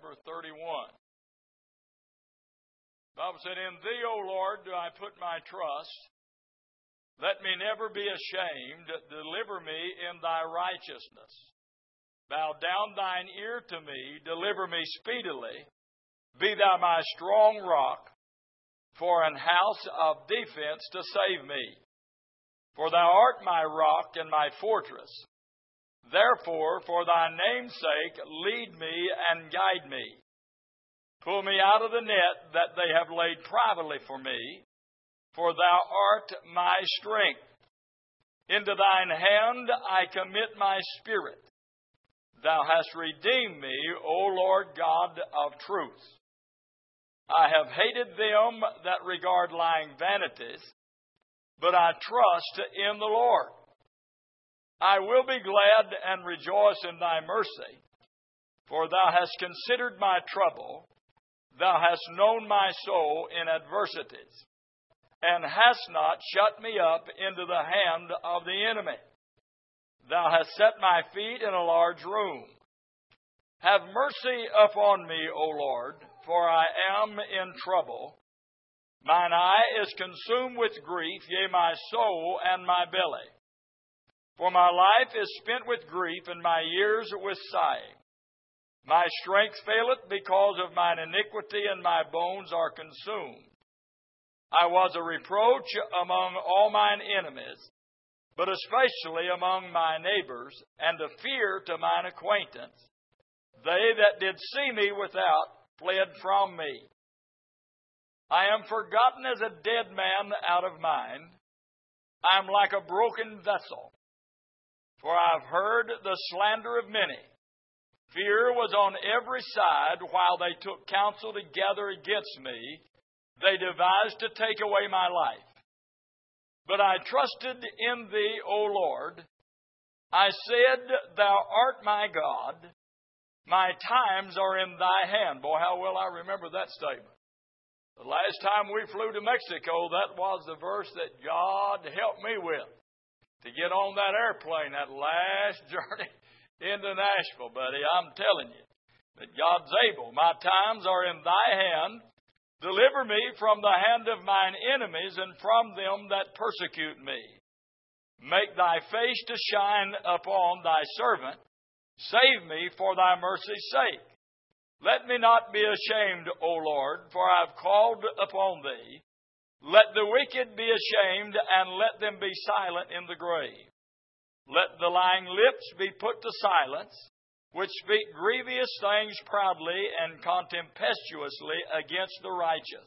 chapter 31. The Bible said, "In Thee, O Lord, do I put my trust. Let me never be ashamed. Deliver me in Thy righteousness. Bow down Thine ear to me. Deliver me speedily. Be Thou my strong rock, for an house of defense to save me. For Thou art my rock and my fortress. Therefore, for Thy name's sake, lead me and guide me. Pull me out of the net that they have laid privately for me, for Thou art my strength. Into Thine hand I commit my spirit. Thou hast redeemed me, O Lord God of truth. I have hated them that regard lying vanities, but I trust in the Lord. I will be glad and rejoice in Thy mercy, for Thou hast considered my trouble. Thou hast known my soul in adversities, and hast not shut me up into the hand of the enemy. Thou hast set my feet in a large room. Have mercy upon me, O Lord, for I am in trouble. Mine eye is consumed with grief, yea, my soul and my belly. For my life is spent with grief, and my years with sighing. My strength faileth because of mine iniquity, and my bones are consumed. I was a reproach among all mine enemies, but especially among my neighbors, and a fear to mine acquaintance. They that did see me without fled from me. I am forgotten as a dead man out of mind. I am like a broken vessel, for I have heard the slander of many. Fear was on every side while they took counsel together against me. They devised to take away my life. But I trusted in Thee, O Lord. I said, Thou art my God. My times are in Thy hand. Boy, how well I remember that statement. The last time we flew to Mexico, that was the verse that God helped me with to get on that airplane, that last journey into Nashville, buddy. I'm telling you that God's able. My times are in Thy hand. Deliver me from the hand of mine enemies and from them that persecute me. Make Thy face to shine upon Thy servant. Save me for Thy mercy's sake. Let me not be ashamed, O Lord, for I have called upon Thee. Let the wicked be ashamed, and let them be silent in the grave. Let the lying lips be put to silence, which speak grievous things proudly and contemptuously against the righteous.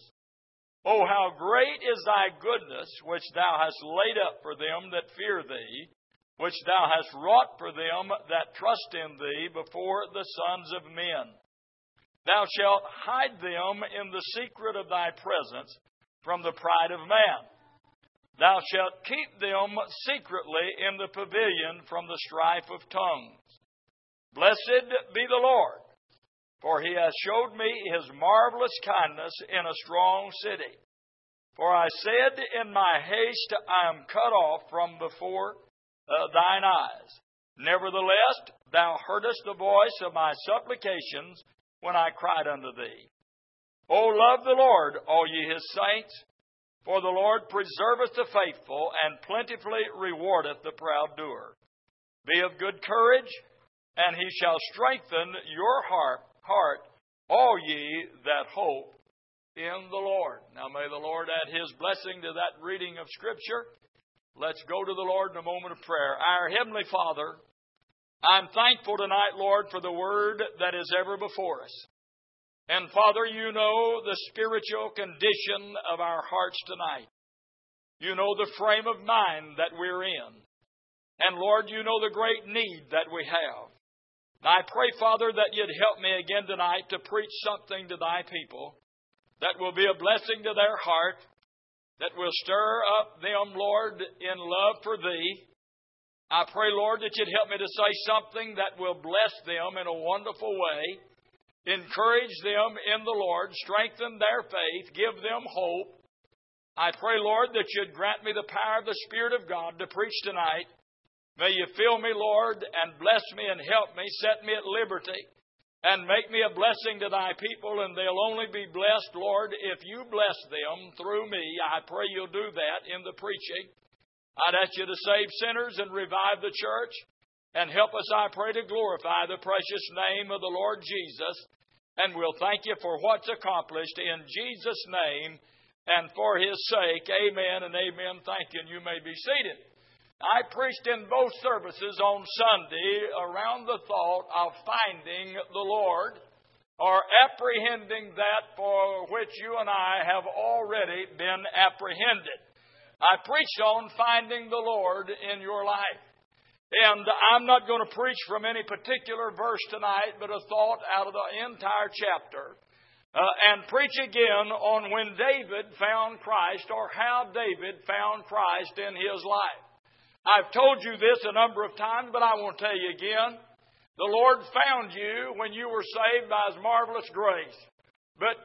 O how great is Thy goodness, which Thou hast laid up for them that fear Thee, which Thou hast wrought for them that trust in Thee before the sons of men. Thou shalt hide them in the secret of Thy presence from the pride of man. Thou shalt keep them secretly in the pavilion from the strife of tongues. Blessed be the Lord, for He hath showed me His marvelous kindness in a strong city. For I said in my haste, I am cut off from before Thine eyes. Nevertheless, Thou heardest the voice of my supplications when I cried unto Thee. O love the Lord, all ye His saints, for the Lord preserveth the faithful, and plentifully rewardeth the proud doer. Be of good courage, and He shall strengthen your heart, all ye that hope in the Lord. Now may the Lord add His blessing to that reading of Scripture. Let's go to the Lord in a moment of prayer. Our Heavenly Father, I'm thankful tonight, Lord, for the Word that is ever before us. And Father, You know the spiritual condition of our hearts tonight. You know the frame of mind that we're in. And Lord, You know the great need that we have. And I pray, Father, that You'd help me again tonight to preach something to Thy people that will be a blessing to their heart, that will stir up them, Lord, in love for Thee. I pray, Lord, that You'd help me to say something that will bless them in a wonderful way, encourage them in the Lord, strengthen their faith, give them hope. I pray, Lord, that You'd grant me the power of the Spirit of God to preach tonight. May You fill me, Lord, and bless me and help me, set me at liberty and make me a blessing to thy people, and they'll only be blessed, Lord, if you bless them through me. I pray you'll do that in the preaching. I'd ask you to save sinners and revive the church, and help us, I pray, to glorify the precious name of the Lord Jesus. And we'll thank you for what's accomplished in Jesus' name and for His sake. Amen and amen. Thank you, and you may be seated. I preached in both services on Sunday around the thought of finding the Lord, or apprehending that for which you and I have already been apprehended. I preached on finding the Lord in your life. And I'm not going to preach from any particular verse tonight, but a thought out of the entire chapter. And preach again on when David found Christ, or how David found Christ in his life. I've told you this a number of times, but I won't tell you again. The Lord found you when you were saved by His marvelous grace. But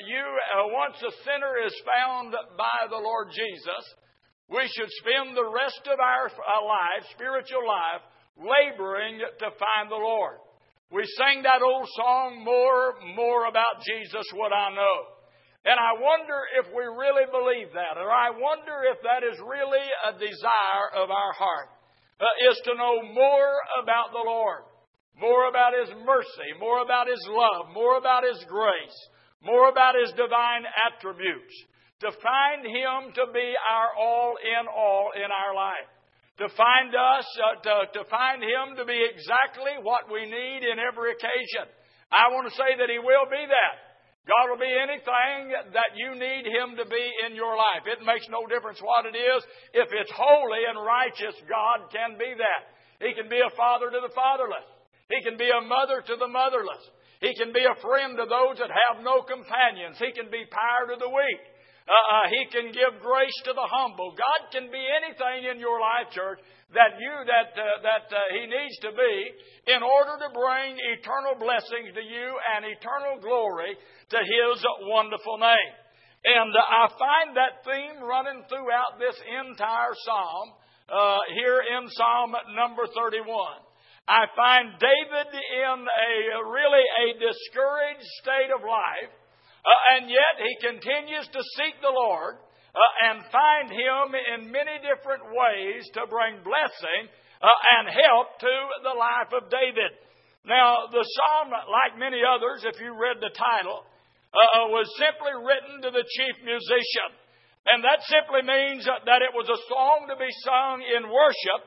once a sinner is found by the Lord Jesus, we should spend the rest of our life, spiritual life, laboring to find the Lord. We sang that old song, More about Jesus Would I Know. And I wonder if we really believe that, or I wonder if that is really a desire of our heart, is to know more about the Lord, more about His mercy, more about His love, more about His grace, more about His divine attributes, to find Him to be our all in our life, to find to find Him to be exactly what we need in every occasion. I want to say that He will be that. God will be anything that you need Him to be in your life. It makes no difference what it is. If it's holy and righteous, God can be that. He can be a father to the fatherless. He can be a mother to the motherless. He can be a friend to those that have no companions. He can be power to the weak. He can give grace to the humble. God can be anything in your life, church, that He needs to be in order to bring eternal blessings to you and eternal glory to His wonderful name. And I find that theme running throughout this entire psalm here in Psalm number 31. I find David in a discouraged state of life, and yet he continues to seek the Lord and find Him in many different ways to bring blessing and help to the life of David. Now, the psalm, like many others, if you read the title, was simply written to the chief musician. And that simply means that it was a song to be sung in worship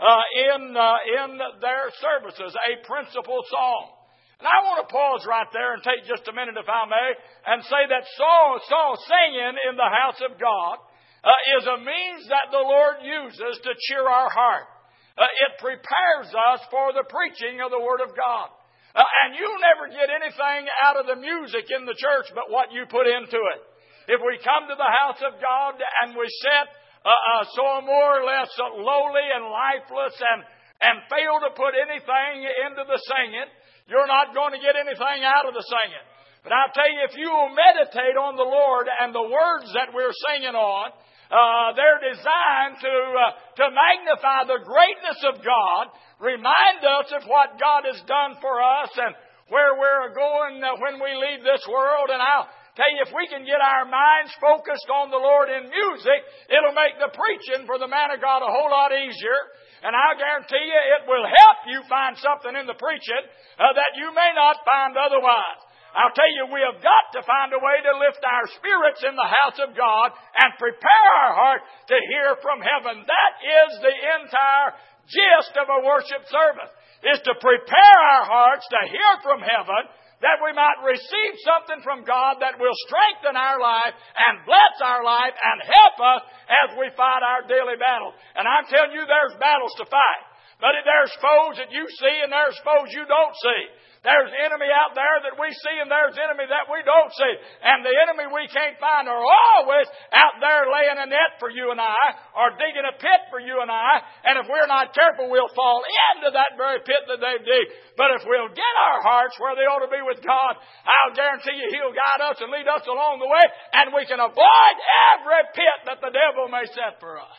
in their services, a principal song. And I want to pause right there and take just a minute, if I may, and say that singing in the house of God is a means that the Lord uses to cheer our heart. It prepares us for the preaching of the Word of God. And you never get anything out of the music in the church but what you put into it. If we come to the house of God and we sit so more or less lowly and lifeless and fail to put anything into the singing, you're not going to get anything out of the singing. But I'll tell you, if you will meditate on the Lord and the words that we're singing on, they're designed to magnify the greatness of God, remind us of what God has done for us and where we're going when we leave this world. And I'll tell you, if we can get our minds focused on the Lord in music, it'll make the preaching for the man of God a whole lot easier. And I'll guarantee you it will help you find something in the preaching that you may not find otherwise. I'll tell you, we have got to find a way to lift our spirits in the house of God and prepare our heart to hear from heaven. That is the entire gist of a worship service, is to prepare our hearts to hear from heaven, that we might receive something from God that will strengthen our life and bless our life and help us as we fight our daily battle. And I'm telling you, there's battles to fight. But there's foes that you see and there's foes you don't see. There's enemy out there that we see and there's enemy that we don't see. And the enemy we can't find are always out there laying a net for you and I, or digging a pit for you and I. And if we're not careful, we'll fall into that very pit that they've digged. But if we'll get our hearts where they ought to be with God, I'll guarantee you He'll guide us and lead us along the way, and we can avoid every pit that the devil may set for us.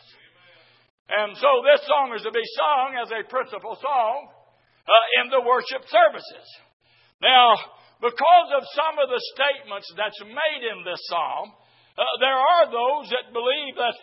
And so this song is to be sung as a principal song in the worship services. Now, because of some of the statements that's made in this psalm, there are those that believe that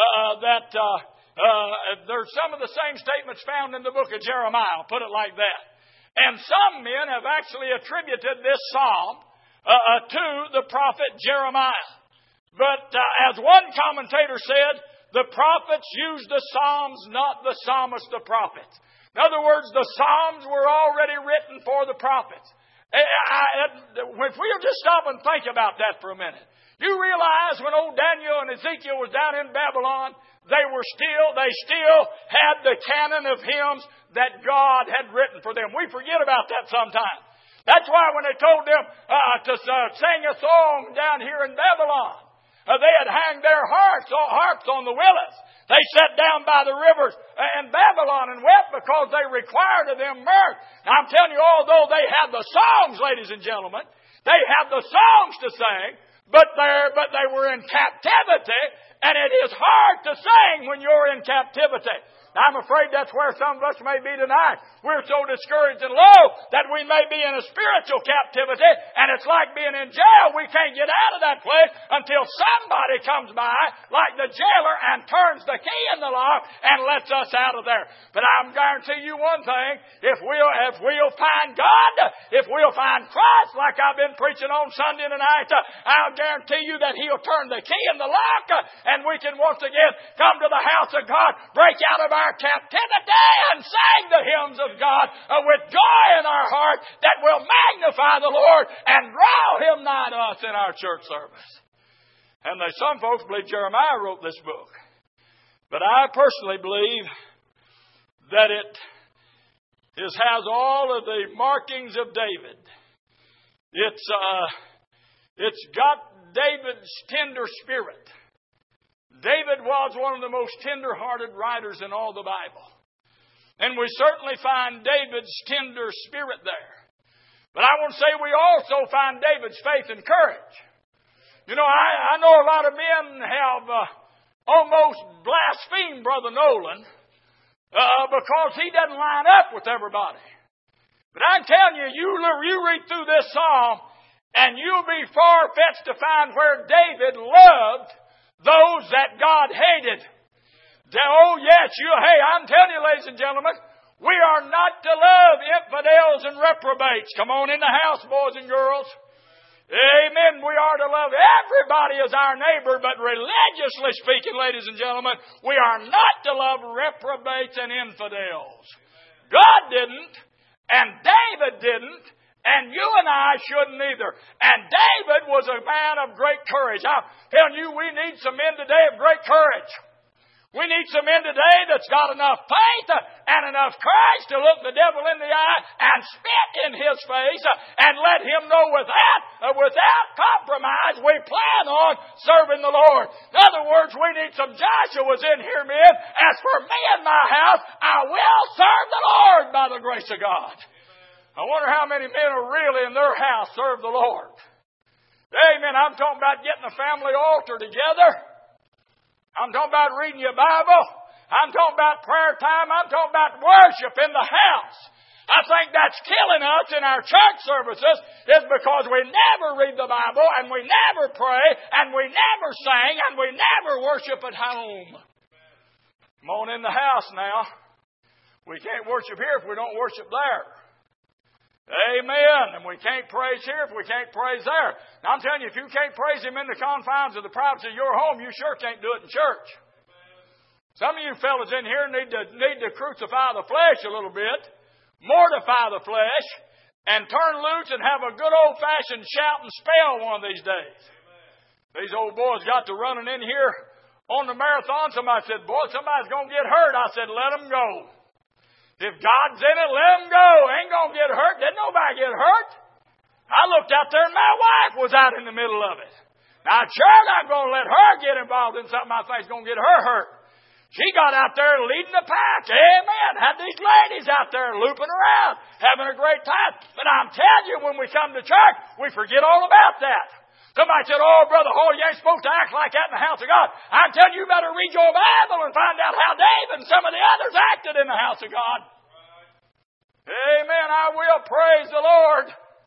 there's some of the same statements found in the book of Jeremiah. I'll put it like that. And some men have actually attributed this psalm to the prophet Jeremiah. But as one commentator said, the prophets used the psalms, not the psalmist the prophet. In other words, the psalms were already written for the prophets. If we'll just stop and think about that for a minute. You realize when old Daniel and Ezekiel was down in Babylon, they still had the canon of hymns that God had written for them. We forget about that sometimes. That's why when they told them to sing a song down here in Babylon, they had hanged their harps on the willows. They sat down by the rivers in Babylon and wept because they required of them mirth. Now, I'm telling you, although they had the songs, ladies and gentlemen, they had the songs to sing, but they were in captivity, and it is hard to sing when you're in captivity. I'm afraid that's where some of us may be tonight. We're so discouraged and low that we may be in a spiritual captivity, and it's like being in jail. We can't get out of that place until somebody comes by, like the jailer, and turns the key in the lock and lets us out of there. But I'm guarantee you one thing, if we'll find God, if we'll find Christ, like I've been preaching on Sunday tonight, I'll guarantee you that He'll turn the key in the lock, and we can once again come to the house of God, break out of our captivity and sing the hymns of God with joy in our heart that will magnify the Lord and draw Him nigh to us in our church service. And some folks believe Jeremiah wrote this book. But I personally believe that it has all of the markings of David. It's got David's tender spirit. David was one of the most tender-hearted writers in all the Bible. And we certainly find David's tender spirit there. But I want to say we also find David's faith and courage. You know, I know a lot of men have almost blasphemed Brother Nolan because he doesn't line up with everybody. But I'm telling you, you read through this psalm, and you'll be far-fetched to find where David loved those that God hated. Oh, yes, I'm telling you, ladies and gentlemen, we are not to love infidels and reprobates. Come on in the house, boys and girls. Amen. We are to love everybody as our neighbor, but religiously speaking, ladies and gentlemen, we are not to love reprobates and infidels. God didn't, and David didn't, and you and I shouldn't either. And David was a man of great courage. I'm telling you, we need some men today of great courage. We need some men today that's got enough faith and enough courage to look the devil in the eye and spit in his face and let him know without compromise we plan on serving the Lord. In other words, we need some Joshuas in here, men. As for me and my house, I will serve the Lord by the grace of God. I wonder how many men are really in their house serve the Lord. Amen. I'm talking about getting a family altar together. I'm talking about reading your Bible. I'm talking about prayer time. I'm talking about worship in the house. I think that's killing us in our church services is because we never read the Bible and we never pray and we never sing and we never worship at home. Come on in the house now. We can't worship here if we don't worship there. Amen. And we can't praise here if we can't praise there. Now I'm telling you, if you can't praise Him in the confines of the privacy of your home, you sure can't do it in church. Some of you fellas in here need to crucify the flesh a little bit, mortify the flesh, and turn loose and have a good old-fashioned shout and spell one of these days. These old boys got to running in here on the marathon. Somebody said, boy, somebody's going to get hurt. I said, let them go. If God's in it, let them go. Ain't going to get hurt. Didn't nobody get hurt. I looked out there and my wife was out in the middle of it. Now, sure, I'm going to let her get involved in something I think is going to get her hurt. She got out there leading the pack. Amen. Had these ladies out there looping around, having a great time. But I'm telling you, when we come to church, we forget all about that. Somebody said, oh, Brother Hall, you ain't supposed to act like that in the house of God. I'm telling you, you better read your Bible and find out how David and some of the others acted in the house of God. Right. Amen. I will praise the Lord.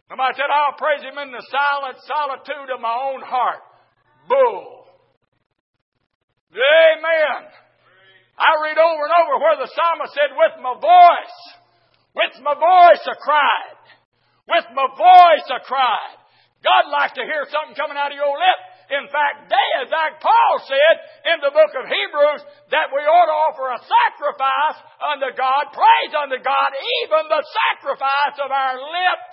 Somebody said, I'll praise Him in the silent solitude of my own heart. Bull. Amen. I read over and over where the psalmist said, with my voice I cried. With my voice I cried. God likes to hear something coming out of your lips. In fact, like Paul said in the book of Hebrews, that we ought to offer a sacrifice unto God, praise unto God, even the sacrifice of our lips.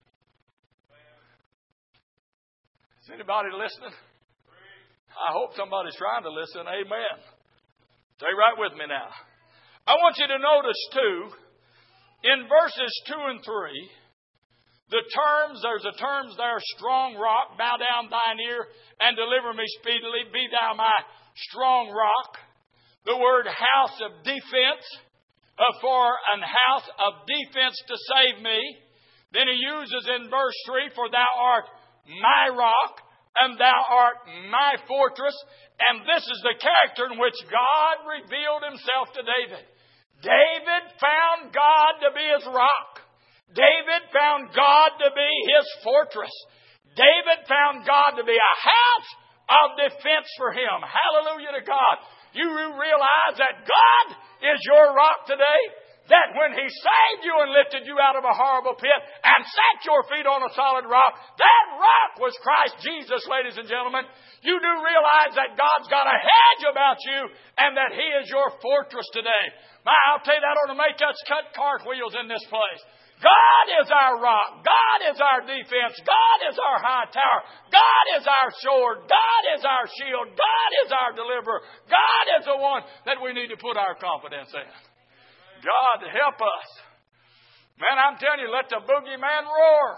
Is anybody listening? I hope somebody's trying to listen. Amen. Stay right with me now. I want you to notice, too, in verses 2 and 3, there's a terms there, strong rock, bow down thine ear and deliver me speedily, be thou my strong rock. The word house of defense, for an house of defense to save me. Then he uses in verse 3, for thou art my rock, and thou art my fortress. And this is the character in which God revealed Himself to David. David found God to be his rock. David found God to be his fortress. David found God to be a house of defense for him. Hallelujah to God. You realize that God is your rock today? That when He saved you and lifted you out of a horrible pit and set your feet on a solid rock, that rock was Christ Jesus, ladies and gentlemen. You do realize that God's got a hedge about you and that He is your fortress today. I'll tell you, that ought to make us cut cartwheels in this place. God is our rock. God is our defense. God is our high tower. God is our sword. God is our shield. God is our deliverer. God is the one that we need to put our confidence in. God help us. Man, I'm telling you, let the boogeyman roar.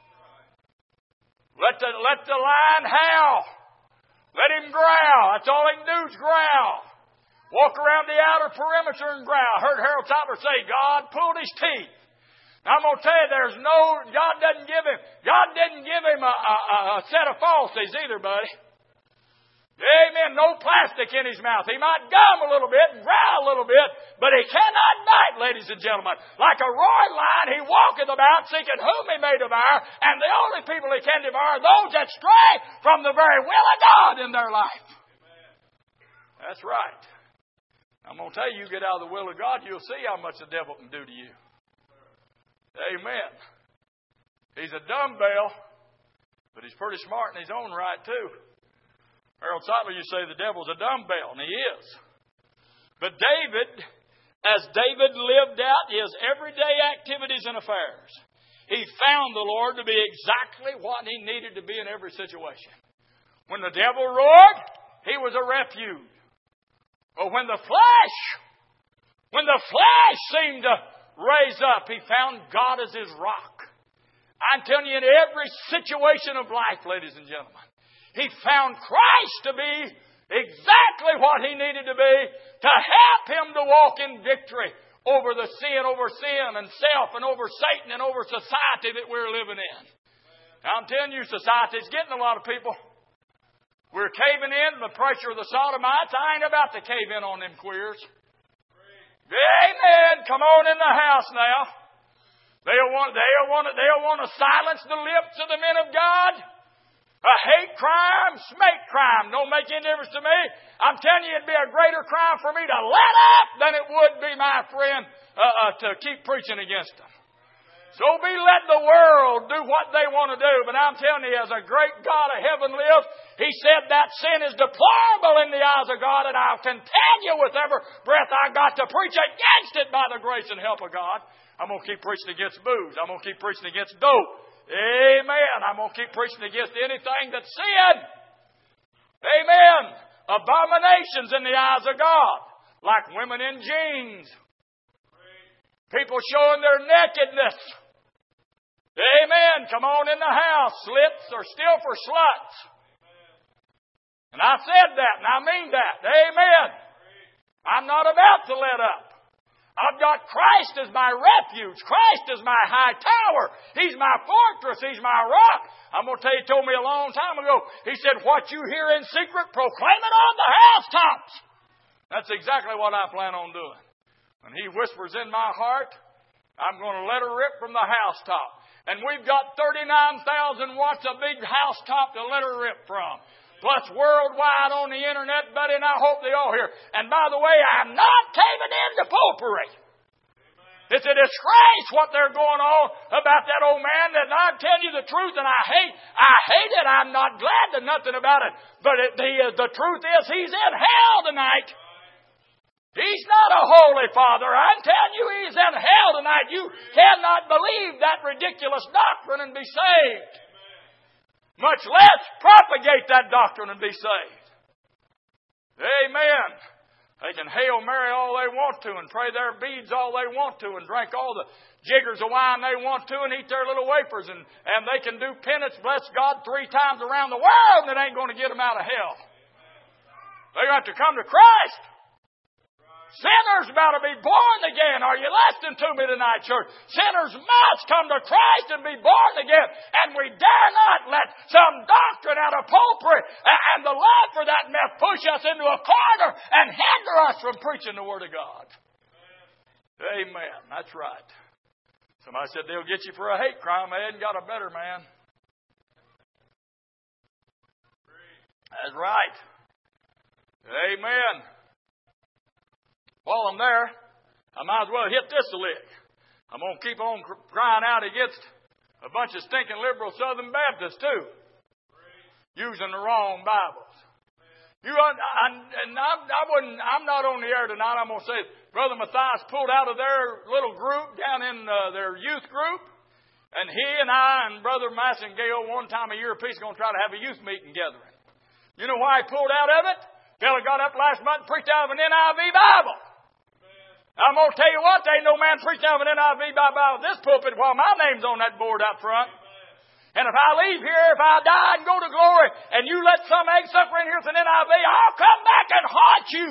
Let the lion howl. Let him growl. That's all he can do is growl. Walk around the outer perimeter and growl. I heard Harold Topper say God pulled his teeth. Now, I'm going to tell you, God didn't give him a set of falsies either, buddy. Amen. No plastic in his mouth. He might gum a little bit and growl a little bit, but he cannot bite, ladies and gentlemen. Like a roaring lion, he walketh about seeking whom he may devour, and the only people he can devour are those that stray from the very will of God in their life. That's right. I'm going to tell you, you get out of the will of God, you'll see how much the devil can do to you. Amen. He's a dumbbell, but he's pretty smart in his own right, too. Harold Sightler, you say the devil's a dumbbell, and he is. But David, as David lived out his everyday activities and affairs, he found the Lord to be exactly what he needed to be in every situation. When the devil roared, he was a refuge. But when the flesh seemed to raise up, he found God as his rock. I'm telling you, in every situation of life, ladies and gentlemen, he found Christ to be exactly what he needed to be to help him to walk in victory over sin and self and over Satan and over society that we're living in. Now, I'm telling you, society's getting a lot of people. We're caving in the pressure of the sodomites. I ain't about to cave in on them queers. Amen. Come on in the house now. They'll want to silence the lips of the men of God. A hate crime, smake crime, don't make any difference to me. I'm telling you, it'd be a greater crime for me to let up than it would be, my friend, to keep preaching against them. So be letting the world do what they want to do. But I'm telling you, as a great God of heaven lives, He said that sin is deplorable in the eyes of God, and I'll continue with every breath I got to preach against it by the grace and help of God. I'm going to keep preaching against booze. I'm going to keep preaching against dope. Amen. I'm going to keep preaching against anything that's sin. Amen. Abominations in the eyes of God, like women in jeans. People showing their nakedness. Amen. Come on in the house. Slits are still for sluts. And I said that, and I mean that. Amen. I'm not about to let up. I've got Christ as my refuge. Christ is my high tower. He's my fortress. He's my rock. I'm going to tell you, He told me a long time ago. He said, what you hear in secret, proclaim it on the housetops. That's exactly what I plan on doing. When He whispers in my heart, I'm going to let her rip from the housetop. And we've got 39,000 watts of big house top to let her rip from. Plus worldwide on the internet, buddy, and I hope they all hear. And by the way, I'm not caving into popery. It's a disgrace what they're going on about that old man. That I'm telling you the truth, and I hate it. I'm not glad to nothing about it. But the truth is, he's in hell tonight. He's not a holy father. I'm telling you, he's in hell tonight. You cannot believe that ridiculous doctrine and be saved. Much less propagate that doctrine and be saved. Amen. They can Hail Mary all they want to and pray their beads all they want to and drink all the jiggers of wine they want to and eat their little wafers. And they can do penance, bless God, 3 times around the world, and it ain't going to get them out of hell. They got to come to Christ. Sinners about to be born again. Are you listening to me tonight, church? Sinners must come to Christ and be born again. And we dare not let some doctrine out of popery and the love for that mess push us into a corner and hinder us from preaching the Word of God. Amen. That's right. Somebody said they'll get you for a hate crime. They hadn't got a better man. That's right. Amen. While I'm there, I might as well hit this a lick. I'm going to keep on crying out against a bunch of stinking liberal Southern Baptists too, using the wrong Bibles. I'm not on the air tonight. I'm going to say Brother Matthias pulled out of their little group down in their youth group, and he and I and Brother Massengale one time a year apiece are going to try to have a youth meeting gathering. You know why he pulled out of it? Fellow got up last month and preached out of an NIV Bible. I'm going to tell you what, there ain't no man preaching out of an NIV Bible in this pulpit while my name's on that board out front. And if I leave here, if I die and go to glory, and you let some egg sucker in here with an NIV, I'll come back and haunt you.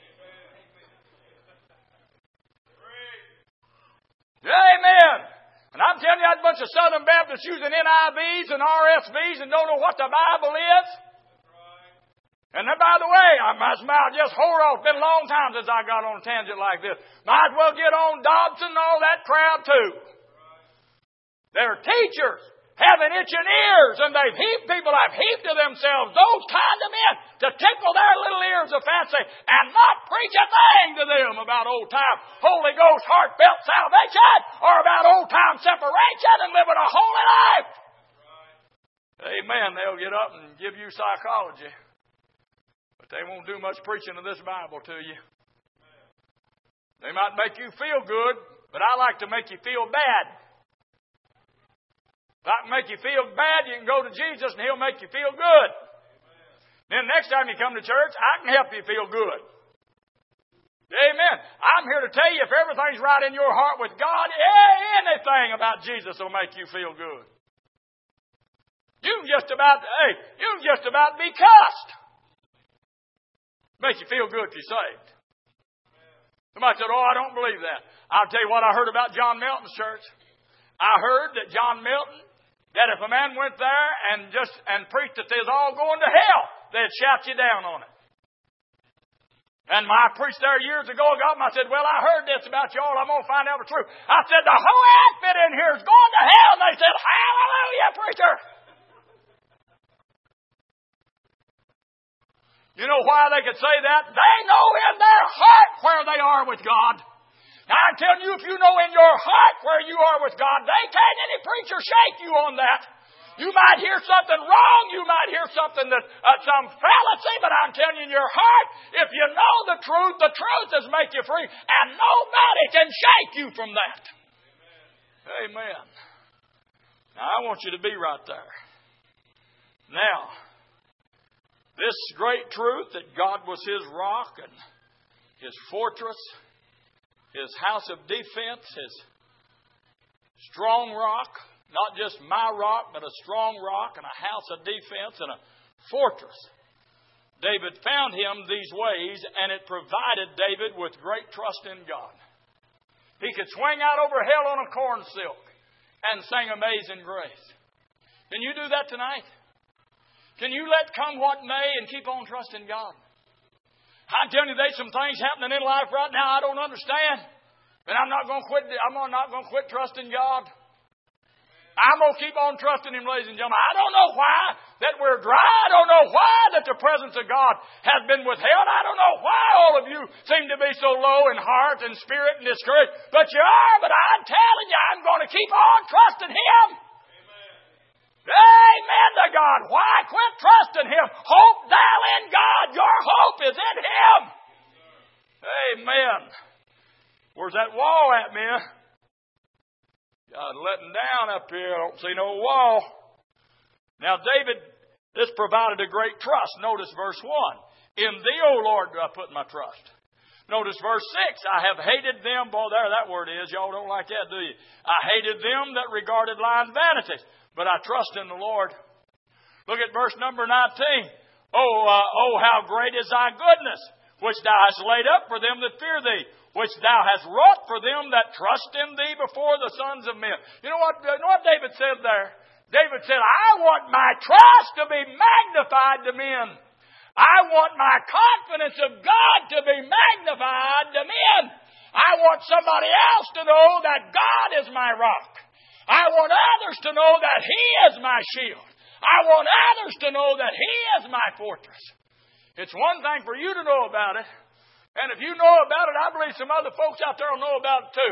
Amen. And I'm telling you, that bunch of Southern Baptists using NIVs and RSVs and don't know what the Bible is. And then, by the way, I must just hold off. It's been a long time since I got on a tangent like this. Might as well get on Dobson and all that crowd too. They're teachers having itching ears, and people have heaped to themselves those kind of men to tickle their little ears of fancy and not preach a thing to them about old time Holy Ghost heartfelt salvation or about old time separation and living a holy life. Amen. They'll get up and give you psychology. But they won't do much preaching of this Bible to you. They might make you feel good, but I like to make you feel bad. If I can make you feel bad, you can go to Jesus and He'll make you feel good. Then next time you come to church, I can help you feel good. Amen. I'm here to tell you, if everything's right in your heart with God, anything about Jesus will make you feel good. You can just about be cussed. Makes you feel good if you're saved. Somebody said, I don't believe that. I'll tell you what I heard about John Milton's church. I heard that John Milton, that if a man went there and preached that they's all going to hell, they'd shout you down on it. And I preached there years ago. I said, I heard this about y'all. I'm going to find out the truth. I said, the whole outfit in here is going to hell. And they said, hallelujah, preacher. You know why they could say that? They know in their heart where they are with God. Now, I'm telling you, if you know in your heart where you are with God, they can't any preacher shake you on that. You might hear something wrong. You might hear something that some fallacy, but I'm telling you, in your heart, if you know the truth does make you free, and nobody can shake you from that. Amen. Now, I want you to be right there. Now, this great truth that God was His rock and His fortress, His house of defense, His strong rock, not just my rock, but a strong rock and a house of defense and a fortress. David found Him these ways, and it provided David with great trust in God. He could swing out over hell on a corn silk and sing Amazing Grace. Can you do that tonight? Can you let come what may and keep on trusting God? I'm telling you, there's some things happening in life right now I don't understand. But I'm not going to quit. I'm not going to quit trusting God. I'm going to keep on trusting Him, ladies and gentlemen. I don't know why that we're dry. I don't know why that the presence of God has been withheld. I don't know why all of you seem to be so low in heart and spirit and discouraged. But you are. But I'm telling you, I'm going to keep on trusting Him. Amen to God. Why quit trusting Him? Hope thou in God. Your hope is in Him. Amen. Where's that wall at, man? God letting down up here. I don't see no wall. Now, David, this provided a great trust. Notice verse 1. In Thee, O Lord, do I put my trust. Notice verse 6. I have hated them. Boy, there that word is. Y'all don't like that, do you? I hated them that regarded lying vanities, but I trust in the Lord. Look at verse number 19. Oh, how great is Thy goodness, which Thou hast laid up for them that fear Thee, which Thou hast wrought for them that trust in Thee before the sons of men. You know what David said there? David said, I want my trust to be magnified to men. I want my confidence of God to be magnified to men. I want somebody else to know that God is my rock. I want others to know that He is my shield. I want others to know that He is my fortress. It's one thing for you to know about it. And if you know about it, I believe some other folks out there will know about it too.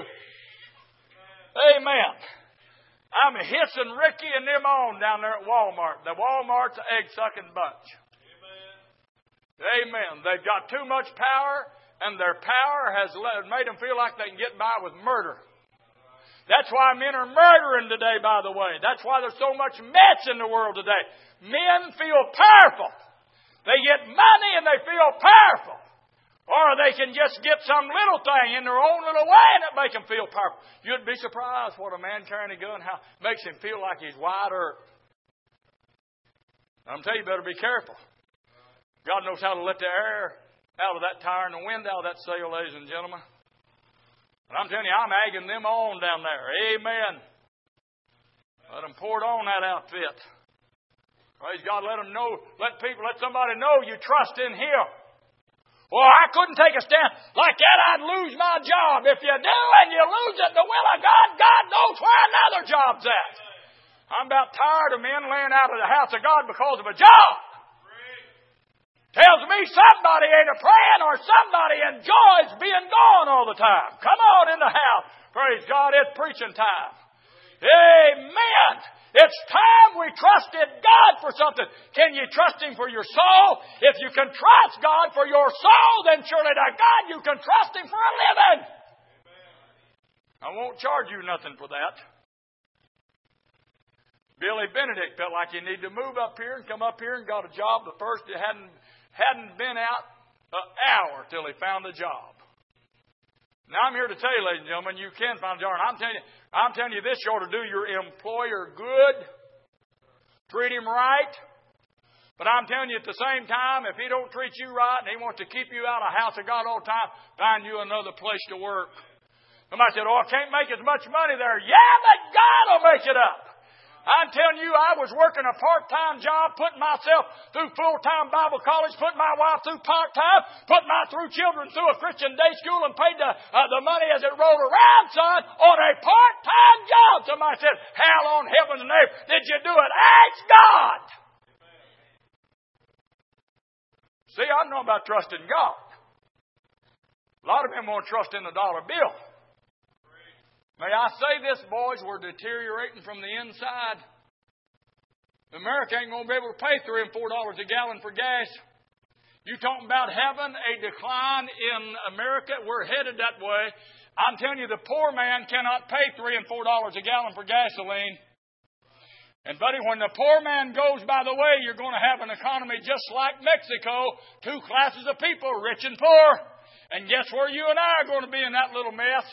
Amen. I'm hissing Ricky and them on down there at Walmart. The Walmart's an egg-sucking bunch. Amen. They've got too much power, and their power has made them feel like they can get by with murder. That's why men are murdering today, by the way. That's why there's so much mess in the world today. Men feel powerful. They get money and they feel powerful. Or they can just get some little thing in their own little way and it makes them feel powerful. You'd be surprised what a man carrying a gun, how it makes him feel like he's wide earth. I'm telling you, you better be careful. God knows how to let the air out of that tire and the wind out of that sail, ladies and gentlemen. And I'm telling you, I'm egging them on down there. Amen. Let them pour it on that outfit. Praise God, let them know, let somebody know you trust in Him. Well, I couldn't take a stand like that. I'd lose my job. If you do and you lose it, the will of God, God knows where another job's at. I'm about tired of men laying out of the house of God because of a job. Tells me somebody ain't a praying or somebody enjoys being gone all the time. Come on in the house. Praise God, it's preaching time. Amen. It's time we trusted God for something. Can you trust Him for your soul? If you can trust God for your soul, then surely to God you can trust Him for a living. I won't charge you nothing for that. Billy Benedict felt like he needed to move up here and come up here and got a job. The first it hadn't been out an hour till he found a job. Now, I'm here to tell you, ladies and gentlemen, you can find a job. And I'm telling you this, you ought to do your employer good. Treat him right. But I'm telling you at the same time, if he don't treat you right and he wants to keep you out of the house of God all the time, find you another place to work. Somebody said, I can't make as much money there. Yeah, but God will make it up. I'm telling you, I was working a part-time job, putting myself through full-time Bible college, putting my wife through part-time, putting my three children through a Christian day school and paid the money as it rolled around, son, on a part-time job. Somebody said, how on heaven's name did you do it? Ask God. See, I know about trusting God. A lot of them won't trust in the dollar bill. May I say this, boys, we're deteriorating from the inside. America ain't going to be able to pay $3 and $4 a gallon for gas. You talking about having a decline in America? We're headed that way. I'm telling you, the poor man cannot pay $3 and $4 a gallon for gasoline. And, buddy, when the poor man goes by the way, you're going to have an economy just like Mexico. Two classes of people, rich and poor. And guess where you and I are going to be in that little mess?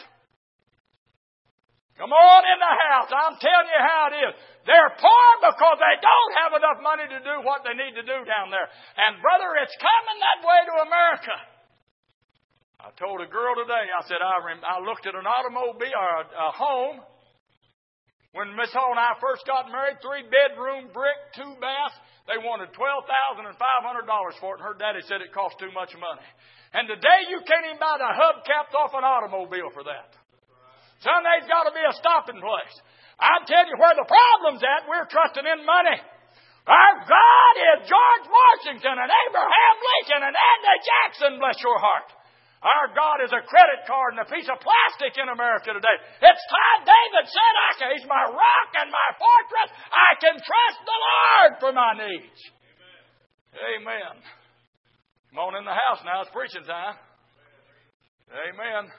Come on in the house. I'm telling you how it is. They're poor because they don't have enough money to do what they need to do down there. And, brother, it's coming that way to America. I told a girl today, I said, I looked at an automobile or a home. When Miss Hall and I first got married, 3-bedroom, brick, 2 baths, they wanted $12,500 for it. And her daddy said it cost too much money. And today you can't even buy the hubcaps off an automobile for that. Son, there's got to be a stopping place. I'll tell you where the problem's at. We're trusting in money. Our God is George Washington and Abraham Lincoln and Andrew Jackson, bless your heart. Our God is a credit card and a piece of plastic in America today. It's time David said, He's my rock and my fortress. I can trust the Lord for my needs. Amen. Come on in the house now. It's preaching time. Amen.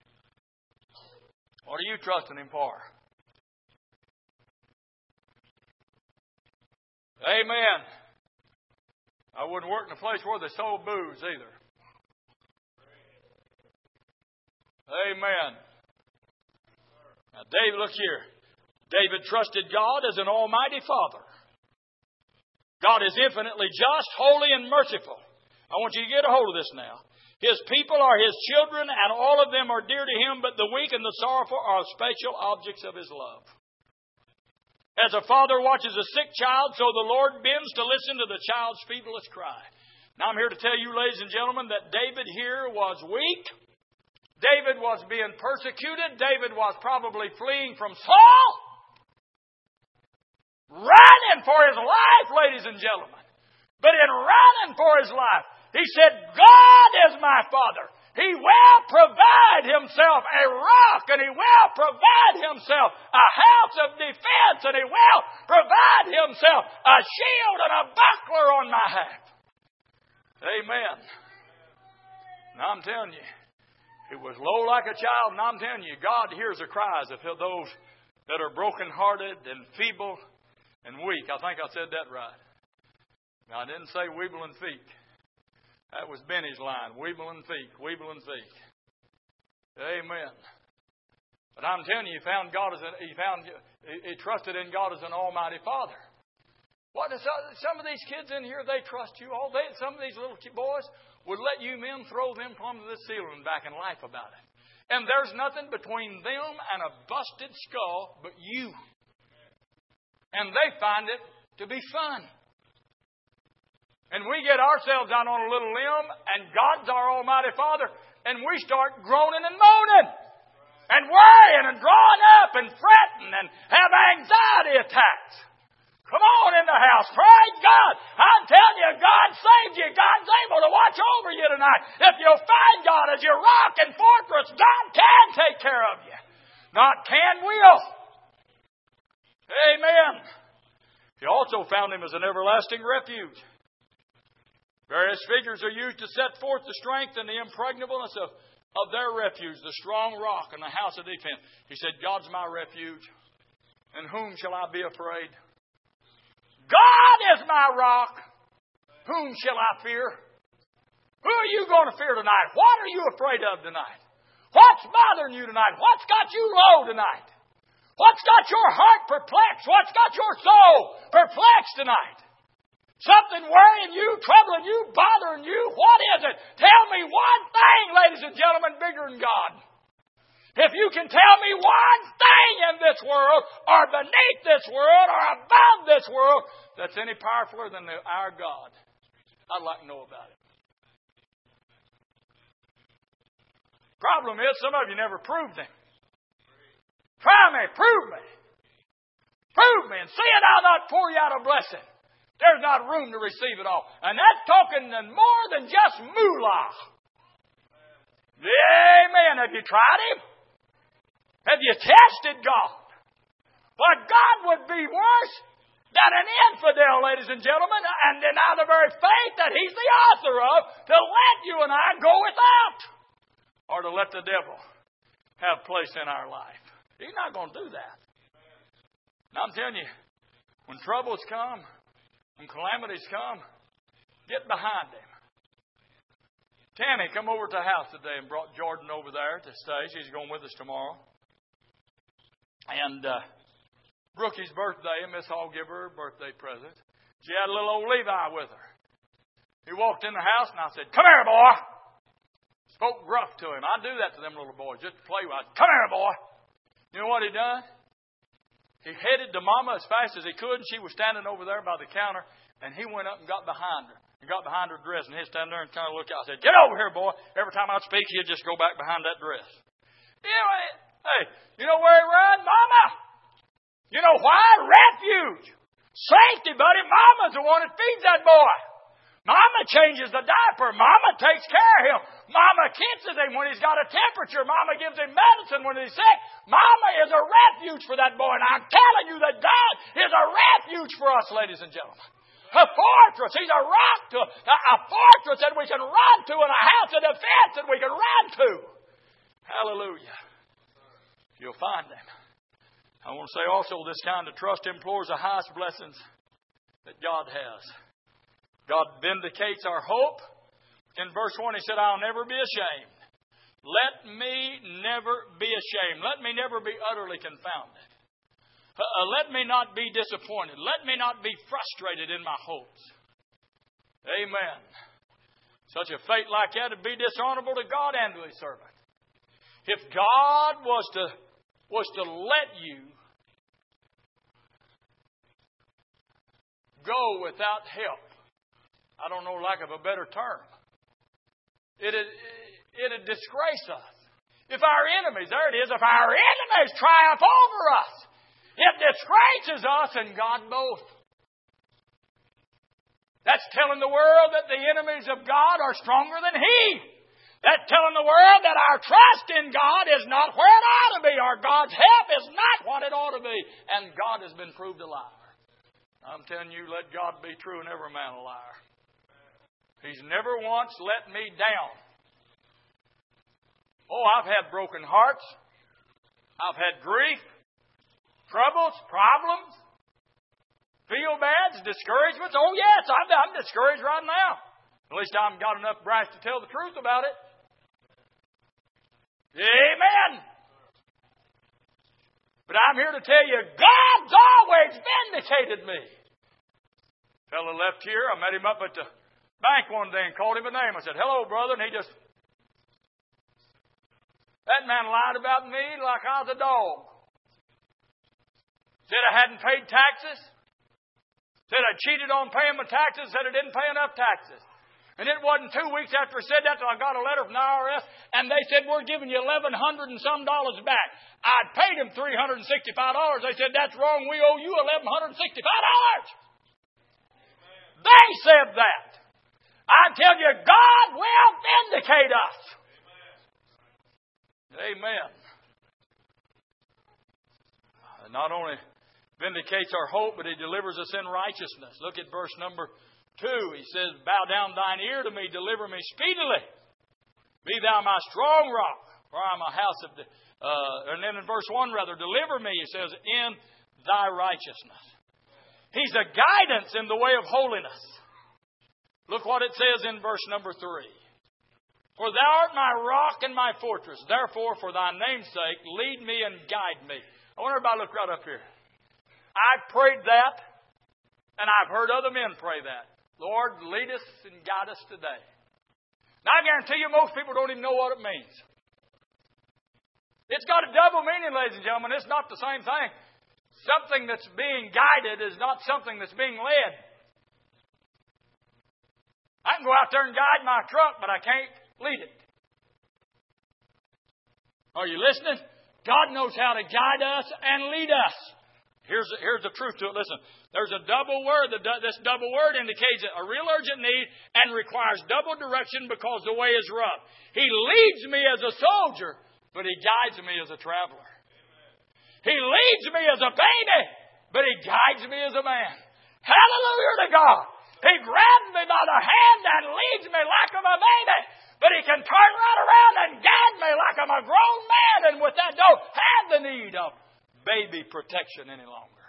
What are you trusting Him for? Amen. I wouldn't work in a place where they sold booze either. Amen. Now, David, look here. David trusted God as an almighty Father. God is infinitely just, holy, and merciful. I want you to get a hold of this now. His people are His children, and all of them are dear to Him, but the weak and the sorrowful are special objects of His love. As a father watches a sick child, so the Lord bends to listen to the child's feeblest cry. Now I'm here to tell you, ladies and gentlemen, that David here was weak. David was being persecuted. David was probably fleeing from Saul. Running for his life, ladies and gentlemen. But in running for his life, he said, God is my Father. He will provide Himself a rock, and He will provide Himself a house of defense, and He will provide Himself a shield and a buckler on my hat. Amen. Now I'm telling you, it was low like a child, and I'm telling you, God hears the cries of those that are brokenhearted and feeble and weak. I think I said that right. Now, I didn't say weebling feet. That was Benny's line, weebling feet, weebling feet. Amen. But I'm telling you, he trusted in God as an almighty Father. Some of these kids in here, they trust you all. Some of these little boys would let you men throw them plumb to the ceiling and back and laugh about it. And there's nothing between them and a busted skull but you. And they find it to be fun. And we get ourselves out on a little limb, and God's our almighty Father, and we start groaning and moaning and worrying and drawing up and fretting and have anxiety attacks. Come on in the house. Praise God. I'm telling you, God saved you. God's able to watch over you tonight. If you'll find God as your rock and fortress, God can take care of you. Not can, will. Amen. He also found Him as an everlasting refuge. Various figures are used to set forth the strength and the impregnableness of their refuge, the strong rock and the house of defense. He said, God's my refuge. And whom shall I be afraid? God is my rock. Whom shall I fear? Who are you going to fear tonight? What are you afraid of tonight? What's bothering you tonight? What's got you low tonight? What's got your heart perplexed? What's got your soul perplexed tonight? Something worrying you, troubling you, bothering you? What is it? Tell me one thing, ladies and gentlemen, bigger than God. If you can tell me one thing in this world, or beneath this world, or above this world, that's any powerfuler than our God, I'd like to know about it. Problem is, some of you never proved Him. Try me, prove me. Prove me, and see it, I'll not pour you out a blessing. There's not room to receive it all. And that's talking more than just moolah. Amen. Have you tried Him? Have you tested God? Well, God would be worse than an infidel, ladies and gentlemen, and deny the very faith that He's the author of, to let you and I go without, or to let the devil have place in our life. He's not going to do that. Now, I'm telling you, when troubles come, when calamities come, get behind Him. Tammy come over to the house today and brought Jordan over there to stay. She's going with us tomorrow. And Brookie's birthday, and Miss Hall gave her a birthday present. She had a little old Levi with her. He walked in the house, and I said, "Come here, boy." Spoke gruff to him. I do that to them little boys, just to play with. I said, "Come here, boy." You know what he done? He headed to Mama as fast as he could, and she was standing over there by the counter, and he went up and got behind her. He got behind her dress, and he'd stand there and kind of look out. I said, "Get over here, boy." Every time I'd speak, he'd just go back behind that dress. Anyway, hey, you know where he ran? Mama! You know why? Refuge. Safety, buddy. Mama's the one that feeds that boy. Mama changes the diaper. Mama takes care of him. Mama kisses him when he's got a temperature. Mama gives him medicine when he's sick. Mama is a refuge for that boy. And I'm telling you that God is a refuge for us, ladies and gentlemen. A fortress. He's a rock to a fortress that we can run to, and a house of defense that we can run to. Hallelujah. You'll find them. I want to say also this kind of trust implores the highest blessings that God has. God vindicates our hope. In verse 1 He said, I'll never be ashamed. Let me never be ashamed. Let me never be utterly confounded. Let me not be disappointed. Let me not be frustrated in my hopes. Amen. Such a fate like that would be dishonorable to God and to His servant. If God was to let you go without help, I don't know lack of a better term, it'd disgrace us. If our enemies, there it is, if our enemies triumph over us, it disgraces us and God both. That's telling the world that the enemies of God are stronger than He. That's telling the world that our trust in God is not where it ought to be. Our God's help is not what it ought to be. And God has been proved a liar. I'm telling you, let God be true and every man a liar. He's never once let me down. Oh, I've had broken hearts. I've had grief, troubles, problems, feel bads, discouragements. Oh, yes, I'm discouraged right now. At least I've got enough brass to tell the truth about it. Amen. But I'm here to tell you, God's always vindicated me. A fellow left here. I met him up at the bank one day and called him a name. I said, hello, brother. And that man lied about me like I was a dog. Said I hadn't paid taxes. Said I cheated on paying my taxes. Said I didn't pay enough taxes. And it wasn't 2 weeks after I said that till I got a letter from the IRS, and they said, we're giving you $1,100 and some dollars back. I'd paid them $365. They said, that's wrong. We owe you $1,165. They said that. I tell you, God will vindicate us. Amen. Not only vindicates our hope, but He delivers us in righteousness. Look at verse number 2. He says, bow down thine ear to me, deliver me speedily. Be thou my strong rock, for I am a house of... and then in verse 1, deliver me, he says, in thy righteousness. He's a guidance in the way of holiness. Look what it says in verse number 3. For thou art my rock and my fortress. Therefore, for thy name's sake, lead me and guide me. I want everybody to look right up here. I've prayed that, and I've heard other men pray that. Lord, lead us and guide us today. Now, I guarantee you most people don't even know what it means. It's got a double meaning, ladies and gentlemen. It's not the same thing. Something that's being guided is not something that's being led. I can go out there and guide my truck, but I can't lead it. Are you listening? God knows how to guide us and lead us. Here's the truth to it. Listen, there's a double word. This double word indicates a real urgent need and requires double direction because the way is rough. He leads me as a soldier, but He guides me as a traveler. He leads me as a baby, but He guides me as a man. Hallelujah to God. He grabs me by the hand and leads me like I'm a baby, but He can turn right around and guide me like I'm a grown man, and with that don't have the need of baby protection any longer.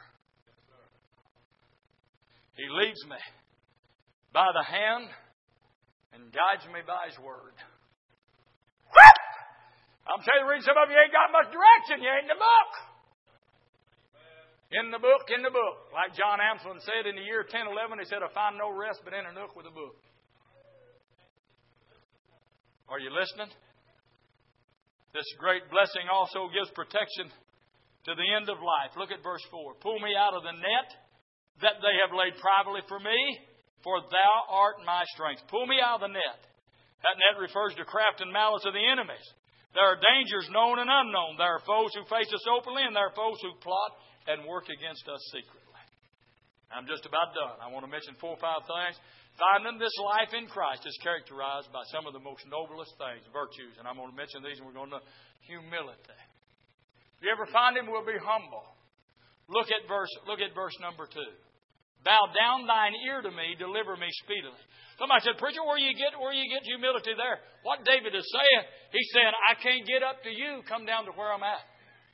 He leads me by the hand and guides me by His word. I'm telling you, read some of you ain't got much direction. You ain't in the book. In the book, in the book. Like John Amsden said in the year 1011, he said, I find no rest but in a nook with a book. Are you listening? This great blessing also gives protection to the end of life. Look at verse 4. Pull me out of the net that they have laid privately for me, for thou art my strength. Pull me out of the net. That net refers to craft and malice of the enemies. There are dangers known and unknown. There are foes who face us openly, and there are foes who plot and work against us secretly. I'm just about done. I want to mention 4 or 5 things. Finding this life in Christ is characterized by some of the most noblest things, virtues. And I'm going to mention these, and we're going to humility. If you ever find Him, we'll be humble. Look at verse number 2. Bow down thine ear to me, deliver me speedily. Somebody said, preacher, where you get humility there? What David is saying, he's saying, I can't get up to you. Come down to where I'm at.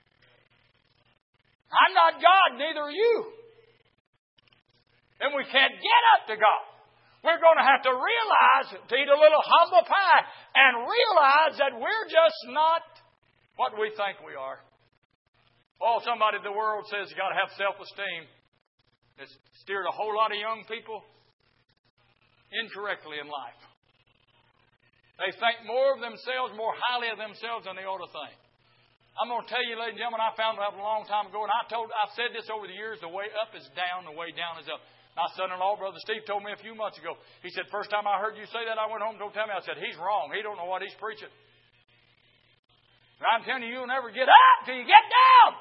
I'm not God, neither are you. And we can't get up to God. We're going to have to realize, to eat a little humble pie, and realize that we're just not what we think we are. Oh, somebody in the world says you've got to have self-esteem. It's steered a whole lot of young people incorrectly in life. They think more of themselves, more highly of themselves than they ought to think. I'm going to tell you, ladies and gentlemen, I found out a long time ago, and I've said this over the years, the way up is down, the way down is up. My son-in-law, Brother Steve, told me a few months ago. He said, first time I heard you say that, I went home and told me. I said, he's wrong. He don't know what he's preaching. And I'm telling you, you'll never get up till you get down.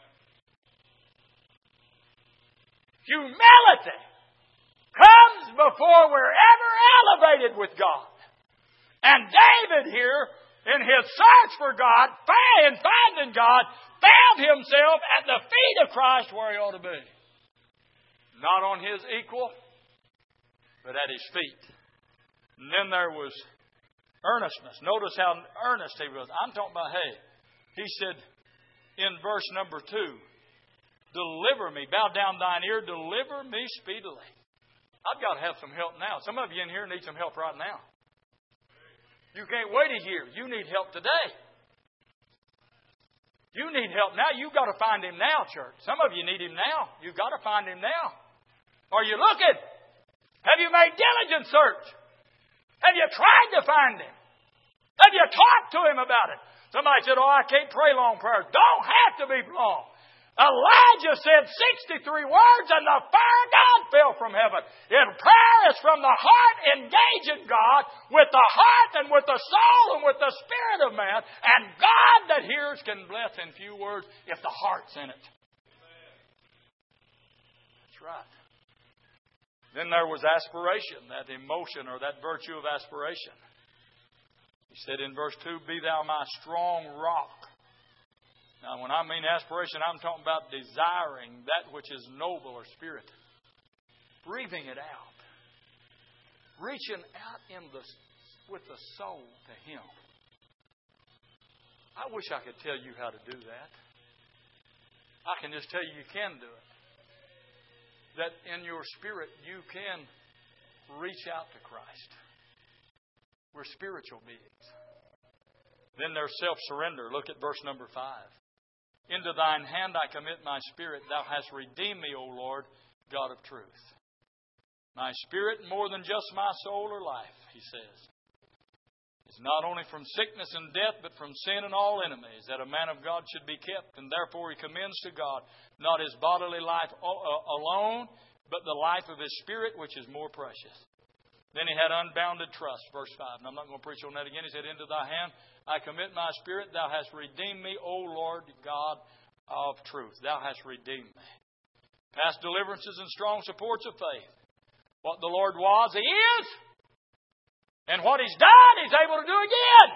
Humility comes before we're ever elevated with God. And David here, in his search for God, finding God, found himself at the feet of Christ where he ought to be. Not on his equal, but at his feet. And then there was earnestness. Notice how earnest he was. I'm talking about, he said in verse number 2, deliver me, bow down thine ear, deliver me speedily. I've got to have some help now. Some of you in here need some help right now. You can't wait a year. You need help today. You need help now. You've got to find Him now, church. Some of you need Him now. You've got to find Him now. Are you looking? Have you made diligent search? Have you tried to find Him? Have you talked to Him about it? Somebody said, I can't pray long prayers. Don't have to be long. Elijah said 63 words and the fire of God fell from heaven. And prayer is from the heart engaging God with the heart and with the soul and with the spirit of man. And God that hears can bless in few words if the heart's in it. That's right. Then there was aspiration, that emotion or that virtue of aspiration. He said in verse 2, be thou my strong rock. Now, when I mean aspiration, I'm talking about desiring that which is noble or spirited. Breathing it out. Reaching out with the soul to Him. I wish I could tell you how to do that. I can just tell you can do it. That in your spirit you can reach out to Christ. We're spiritual beings. Then there's self-surrender. Look at verse number 5. Into thine hand I commit my spirit. Thou hast redeemed me, O Lord, God of truth. My spirit more than just my soul or life, he says. It's not only from sickness and death, but from sin and all enemies, that a man of God should be kept. And therefore he commends to God not his bodily life alone, but the life of his spirit, which is more precious. Then he had unbounded trust, verse 5. And I'm not going to preach on that again. He said, into thy hand I commit my spirit. Thou hast redeemed me, O Lord God of truth. Thou hast redeemed me. Past deliverances and strong supports of faith. What the Lord was, He is. And what He's done, He's able to do again.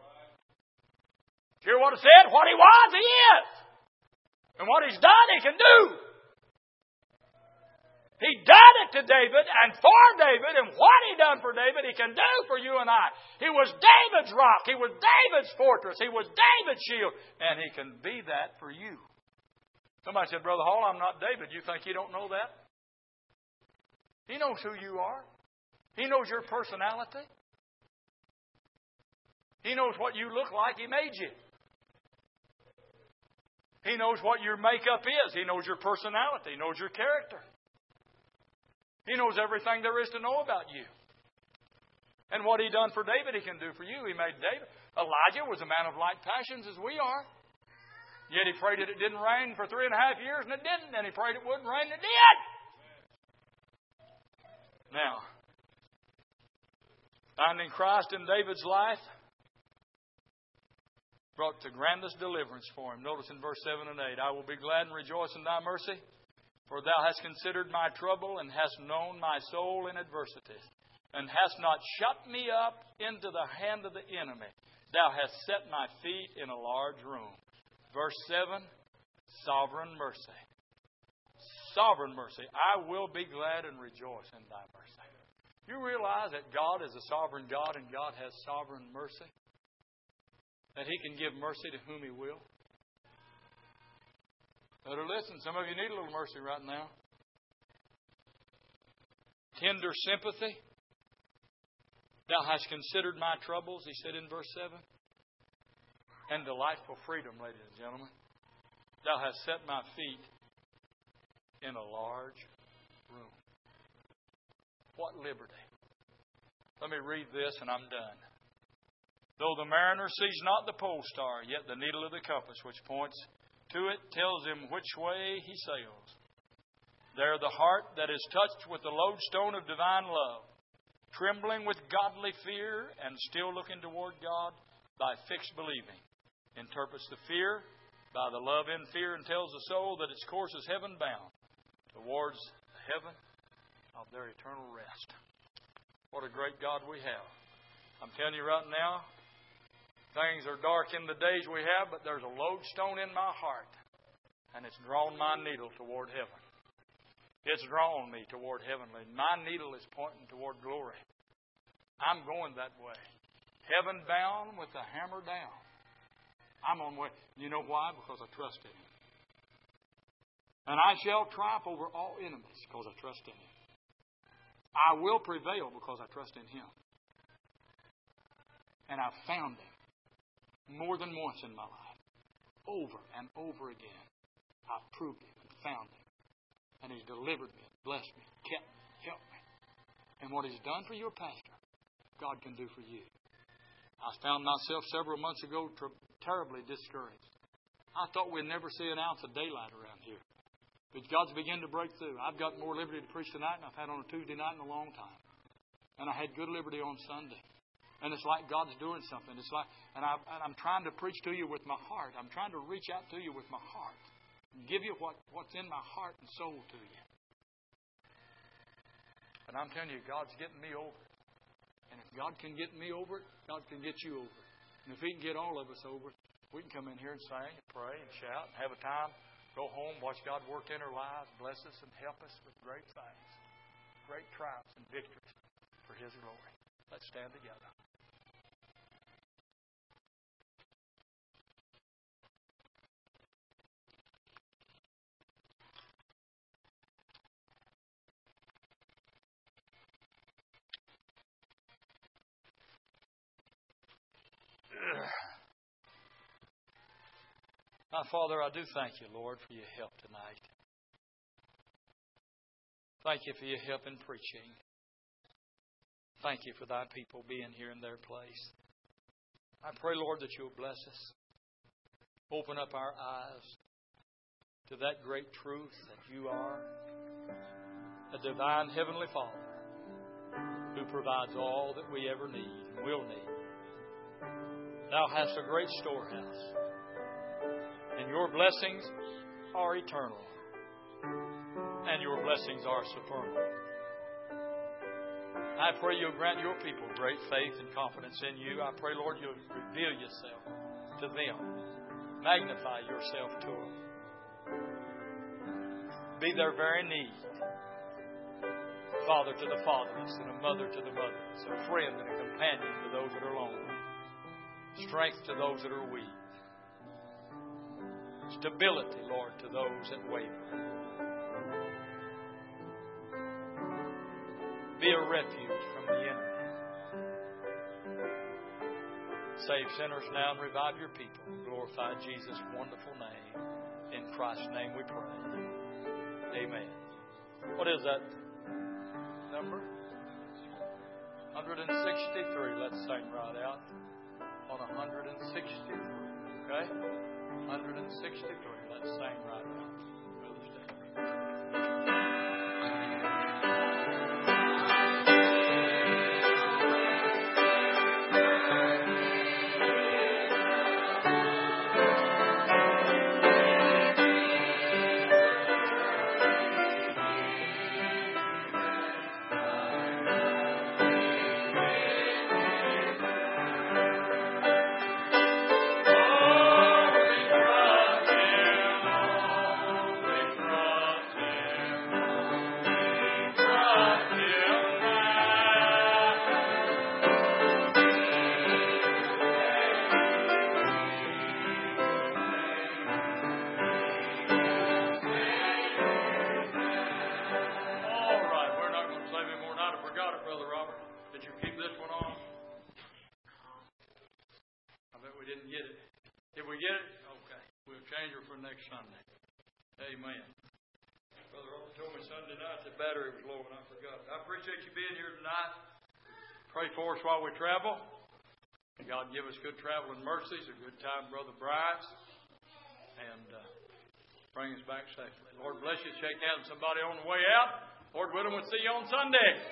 Hear what it said? What He was, He is. And what He's done, He can do. He done it to David and for David, and what He done for David, He can do for you and I. He was David's rock. He was David's fortress. He was David's shield. And He can be that for you. Somebody said, Brother Hall, I'm not David. You think He don't know that? He knows who you are. He knows your personality. He knows what you look like. He made you. He knows what your makeup is. He knows your personality. He knows your character. He knows everything there is to know about you. And what He done for David, He can do for you. He made David. Elijah was a man of like passions as we are. Yet he prayed that it didn't rain for 3.5 years, and it didn't. And he prayed it wouldn't rain, and it did. Now, finding Christ in David's life, brought the grandest deliverance for him. Notice in verse 7 and 8, I will be glad and rejoice in thy mercy, for thou hast considered my trouble and hast known my soul in adversity, and hast not shut me up into the hand of the enemy. Thou hast set my feet in a large room. Verse 7, sovereign mercy. Sovereign mercy. I will be glad and rejoice in thy mercy. You realize that God is a sovereign God and God has sovereign mercy? That He can give mercy to whom He will? Better listen. Some of you need a little mercy right now. Tender sympathy. Thou hast considered my troubles, He said in verse 7. And delightful freedom, ladies and gentlemen. Thou hast set my feet in a large room. What liberty. Let me read this and I'm done. Though the mariner sees not the pole star, yet the needle of the compass which points to it tells him which way he sails. There the heart that is touched with the lodestone of divine love, trembling with godly fear and still looking toward God by fixed believing, interprets the fear by the love in fear and tells the soul that its course is heaven bound towards the heaven of their eternal rest. What a great God we have. I'm telling you right now, things are dark in the days we have, but there's a lodestone in my heart, and it's drawn my needle toward heaven. It's drawn me toward heavenly. My needle is pointing toward glory. I'm going that way. Heaven bound with the hammer down. I'm on the way. You know why? Because I trust in Him. And I shall triumph over all enemies because I trust in Him. I will prevail because I trust in Him. And I've found Him more than once in my life. Over and over again. I've proved Him and found Him. And He's delivered me, blessed me, kept me, helped me. And what He's done for your pastor, God can do for you. I found myself several months ago terribly discouraged. I thought we'd never see an ounce of daylight around here. But God's beginning to break through. I've got more liberty to preach tonight than I've had on a Tuesday night in a long time. And I had good liberty on Sunday. And it's like God's doing something. It's like, and I'm trying to preach to you with my heart. I'm trying to reach out to you with my heart. And give you what's in my heart and soul to you. And I'm telling you, God's getting me over it. And if God can get me over it, God can get you over it. And if He can get all of us over it, we can come in here and sing and pray and shout and have a time, go home, watch God work in our lives, bless us and help us with great things, great triumphs and victories for His glory. Let's stand together. My Father, I do thank you, Lord, for your help tonight. Thank you for your help in preaching. Thank you for thy people being here in their place. I pray, Lord, that you'll bless us. Open up our eyes to that great truth that you are a divine Heavenly Father who provides all that we ever need and will need. Thou hast a great storehouse, and your blessings are eternal, and your blessings are supernal. I pray you'll grant your people great faith and confidence in you. I pray, Lord, you'll reveal yourself to them. Magnify yourself to them. Be their very need. Father to the fatherless and a mother to the motherless, a friend and a companion to those that are lonely. Strength to those that are weak. Stability, Lord, to those that waver. Be a refuge from the enemy. Save sinners now and revive your people. Glorify Jesus' wonderful name. In Christ's name we pray. Amen. What is that number? 163. Let's sing right out on 163. Okay? 163. Let's sing right out. Brother Stephen. get it? Did we get it? Okay. We'll change her for next Sunday. Amen. Brother Robert told me Sunday night the battery was low and I forgot. I appreciate you being here tonight. Pray for us while we travel. God give us good traveling mercies, a good time, Brother Bryce, and bring us back safely. Lord bless you. Shake hands with somebody on the way out. Lord willing, we'll see you on Sunday.